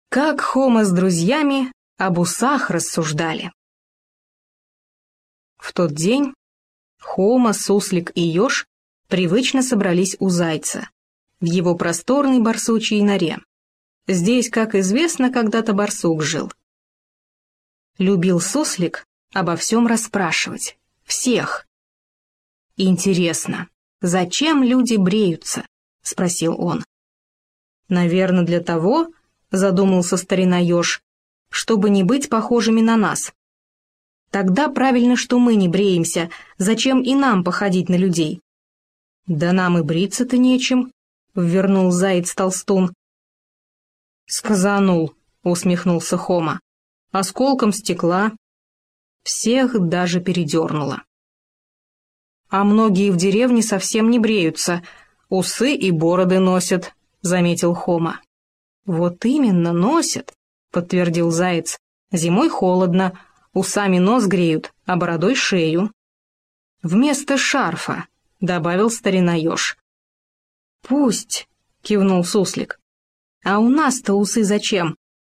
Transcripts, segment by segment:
Как Хома с друзьями об усах рассуждали. В тот день Хома, Суслик и Еж привычно собрались у Зайца, в его просторной барсучьей норе. Здесь, как известно, когда-то барсук жил. Любил Суслик обо всем расспрашивать, всех. «Интересно, зачем люди бреются?» — спросил он. «Наверное, для того, — задумался старина Еж, — чтобы не быть похожими на нас. Тогда правильно, что мы не бреемся, зачем и нам походить на людей?» «Да нам и бриться-то нечем», — ввернул Заяц-толстун. «Сказанул», — усмехнулся Хома, — «осколком стекла». Всех даже передернуло. «А многие в деревне совсем не бреются, усы и бороды носят», — заметил Хома. «Вот именно, носят», — подтвердил Заяц. «Зимой холодно, усами нос греют, а бородой шею». «Вместо шарфа», — добавил старина Еж. «Пусть», — кивнул Суслик. «А у нас-то усы зачем?»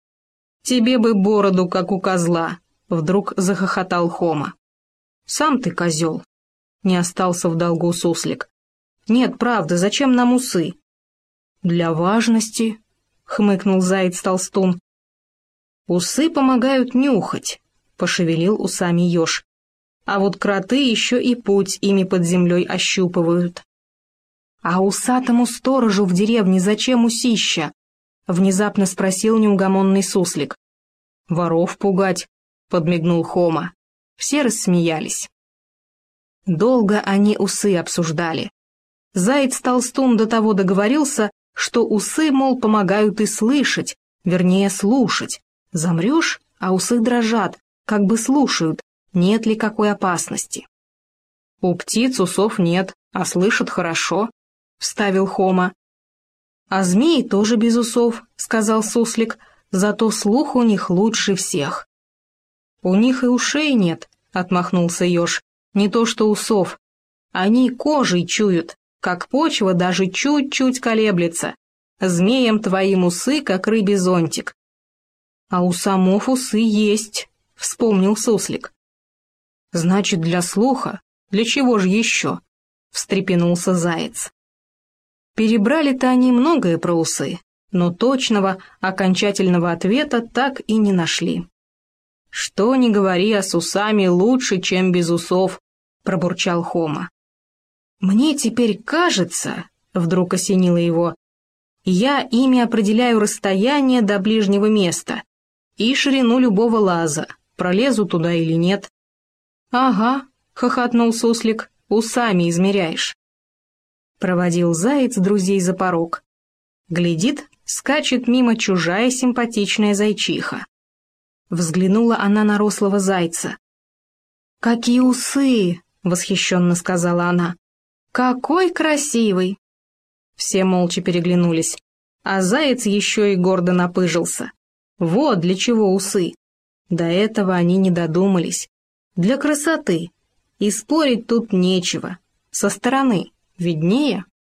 «Тебе бы бороду, как у козла», — вдруг захохотал Хома. «Сам ты козел», — не остался в долгу Суслик. «Нет, правда, зачем нам усы?» «Для важности», — хмыкнул Заяц-толстун. «Усы помогают нюхать», — пошевелил усами Еж. «А вот кроты еще и путь ими под землей ощупывают». «А усатому сторожу в деревне зачем усища?» — внезапно спросил неугомонный Суслик. «Воров пугать», — подмигнул Хома. Все рассмеялись. Долго они усы обсуждали. Заяц-толстун до того договорился, что усы, мол, помогают и слышать, вернее, слушать. Замрешь, а усы дрожат, как бы слушают, нет ли какой опасности. «У птиц усов нет, а слышат хорошо», — вставил Хома. «А змеи тоже без усов», — сказал Суслик, — «зато слух у них лучше всех». «У них и ушей нет», — отмахнулся Еж, — «не то что усов. Они кожей чуют, как почва даже чуть-чуть колеблется. Змеям твоим усы, как рыбий зонтик». «А у самов усы есть», — вспомнил Суслик. «Значит, для слуха? Для чего же еще?» — встрепенулся Заяц. Перебрали-то они многое про усы, но точного, окончательного ответа так и не нашли. «Что ни говори, а с усами лучше, чем без усов», — пробурчал Хома. «Мне теперь кажется», — вдруг осенило его, — «я ими определяю расстояние до ближнего места и ширину любого лаза, пролезу туда или нет». «Ага», — хохотнул Суслик, — «усами измеряешь». Проводил Заяц друзей за порог. Глядит, скачет мимо чужая симпатичная зайчиха. Взглянула она на рослого зайца. «Какие усы!» — восхищенно сказала она. «Какой красивый!» Все молча переглянулись, а заяц еще и гордо напыжился. Вот для чего усы. До этого они не додумались. Для красоты. И спорить тут нечего. Со стороны виднее.